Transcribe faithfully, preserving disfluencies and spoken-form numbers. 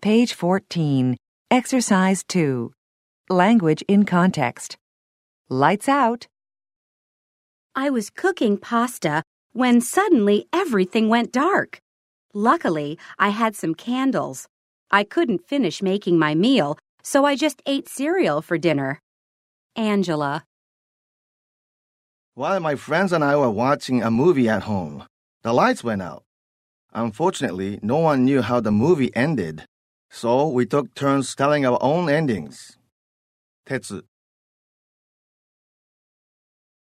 Page fourteen, Exercise two. Language in context. Lights out. I was cooking pasta when suddenly everything went dark. Luckily, I had some candles. I couldn't finish making my meal, so I just ate cereal for dinner. Angela. While my friends and I were watching a movie at home, the lights went out. Unfortunately, no one knew how the movie ended, so we took turns telling our own endings. 鉄